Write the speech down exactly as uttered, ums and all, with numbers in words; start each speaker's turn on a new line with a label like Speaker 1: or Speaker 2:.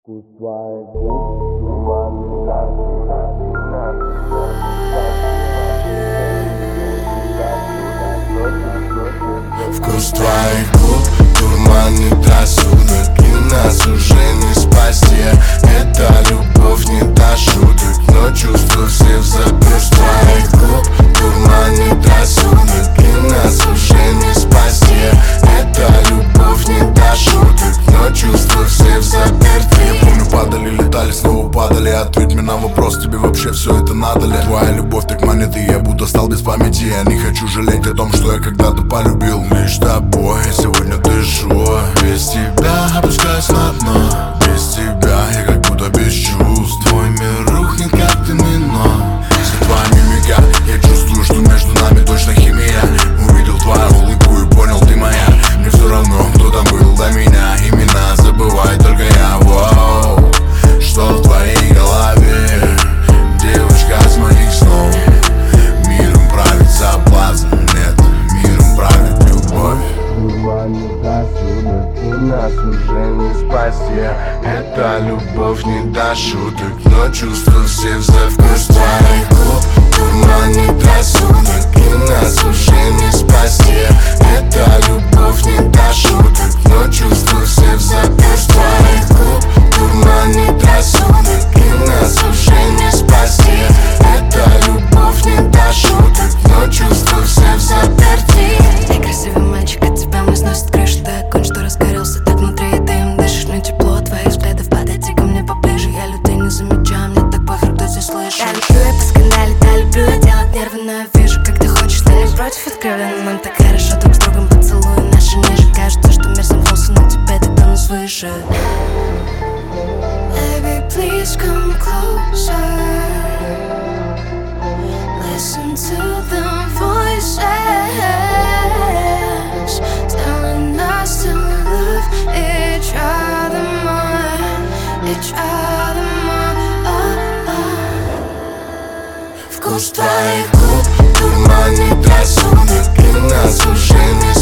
Speaker 1: Вкус твоих губ, туманный рассудок. Вкус твоих губ, дурманит рассудок, и нас уже не спасти. Это любовь не до шуток, но чувства все в запрет. Вкус твоих губ, дурманит рассудок, и нас уже не спасти. Это любовь не до шуток, но чувства все в заперти.
Speaker 2: Я помню, падали, летали, снова падали. Ответь мне на вопрос, тебе вообще все это надо ли? Твоя любовь так манит, и я будто стал без памяти. Я не хочу жалеть о том, что я когда-то полюбил. Лишь тобой сегодня дышу. Без тебя опускаюсь на дно. Без тебя я как будто без чувств. Твой мир рухнет как домино. За твоими мига я чувствую, что между нами точно химия. Увидел твою улыбку и понял, ты моя. Мне все равно, кто там был до меня. Имена забывай только я. Воу, что в твоей голове? Девочка с моих снов. Миром правит соблазн. Нет, миром правит любовь.
Speaker 1: Дурманит рассудок, и нас уже не спасти.
Speaker 2: Это любовь не до шуток, но чувства все в вкус твоих губ, дурманит рассудок, и нас уже не спасти. Это любовь не до шуток, но чувства все в вкус твоих губ, дурманит рассудок, и нас уже не спасти. Это любовь не до шуток, но чувства все в заперти.
Speaker 3: Ты красивый мальчик, от тебя мой сносит крышу. Ты огонь, что разгорелся так внутри, и ты им дышишь. Мне тепло от твоих взглядов, подойди ко мне поближе. Я людей не замечаю, мне так похер, кто здесь слышит. Я люблю, я поскандалить, я люблю, я делать нервы, но я вижу, как ты хочешь. Ты не против, откровенно, нам так хорошо друг с другом. Поцелуи наши ниже, кажется, что мир замкнулся, но тебе ты тонус свыше. Baby, please come closer. Listen to the voices telling us to love each other more, each other more. Oh, oh.
Speaker 2: Вкус твоих губ, дурманит рассудок, и нас уже не